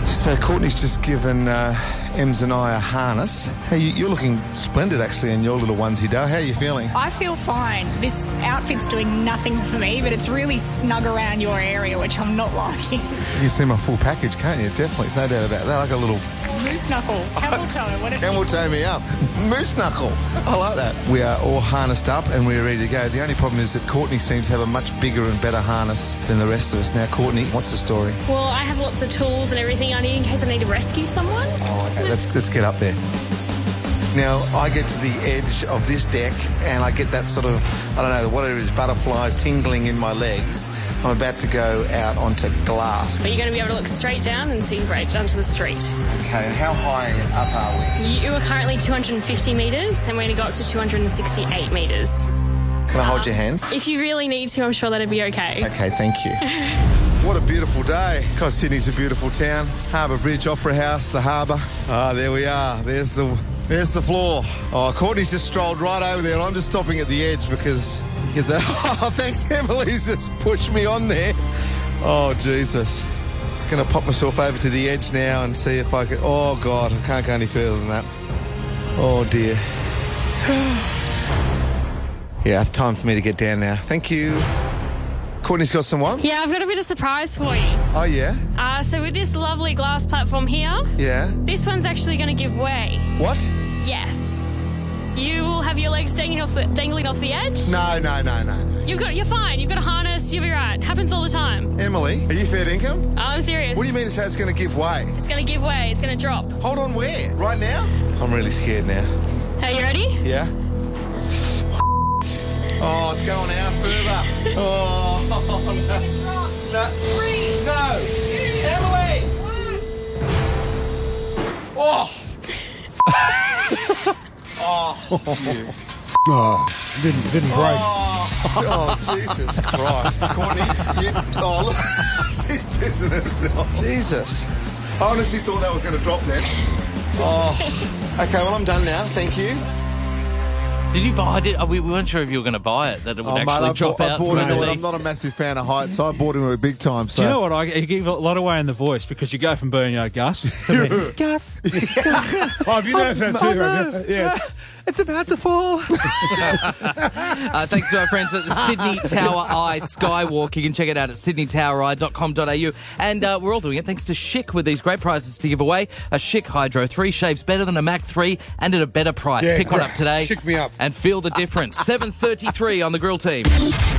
So Courtney's just given Ems and I a harness. Hey, you're looking splendid actually in your little onesie dough. How are you feeling? I feel fine. This outfit's doing nothing for me, but it's really snug around your area, which I'm not liking. You can see my full package, can't you? Definitely, no doubt about that. Like a little... Moose knuckle, camel toe, whatever. Camel toe me up. Moose knuckle. I like that. We are all harnessed up and we're ready to go. The only problem is that Courtney seems to have a much bigger and better harness than the rest of us. Now, Courtney, what's the story? Well, I have lots of tools and everything I need in case I need to rescue someone. Oh, okay. Let's get up there. Now, I get to the edge of this deck and I get that sort of, I don't know, what it is, butterflies tingling in my legs. I'm about to go out onto glass. But you're going to be able to look straight down and see right down to the street. Okay, and how high up are we? You are currently 250 metres and we're going to go up to 268 metres. Can I hold your hand? If you really need to, I'm sure that'd be okay. Okay, thank you. What a beautiful day. Because Sydney's a beautiful town. Harbour Bridge, Opera House, the harbour. Ah, there we are. There's the floor. Oh, Courtney's just strolled right over there. I'm just stopping at the edge because... Get that. Oh, thanks, Emily's just pushed me on there. Oh, Jesus. Going to pop myself over to the edge now and see if I can... Oh, God, I can't go any further than that. Oh, dear. Yeah, it's time for me to get down now. Thank you. Courtney's got some what? Yeah, I've got a bit of surprise for you. Oh, yeah? So with this lovely glass platform here... Yeah? This one's actually going to give way. What? Yes. You will have your legs dangling off the edge. No. You're fine. You've got a harness. You'll be right. Happens all the time. Emily, are you fair dinkum? Oh, I'm serious. What do you mean it's going to give way? It's going to give way. It's going to drop. Hold on, where? Right now? I'm really scared now. Are you ready? Yeah. Oh, it's going out further. Oh, no. No. 3, no. 2, Emily! 1. Oh! Didn't break. Oh, Jesus Christ. Courtney, look, she's pissing herself. Jesus. I honestly thought that was going to drop then. Oh. Okay, well, I'm done now. Thank you. Did you buy it? We weren't sure if you were going to buy it, that it would actually drop out. I'm not a massive fan of heights, so I bought him a big time. So. Do you know what? You give a lot away in the voice because you go from being, Gus. Gus. Oh, have you noticed that too? Right? Yeah, it's about to fall. Thanks to our friends at the Sydney Tower Eye Skywalk. You can check it out at sydneytowereye.com.au. And we're all doing it thanks to Schick with these great prizes to give away. A Schick Hydro 3 shaves better than a Mac 3 and at a better price. Yeah, Pick one up today. Schick me up. And feel the difference. 7:33 on the Grill Team.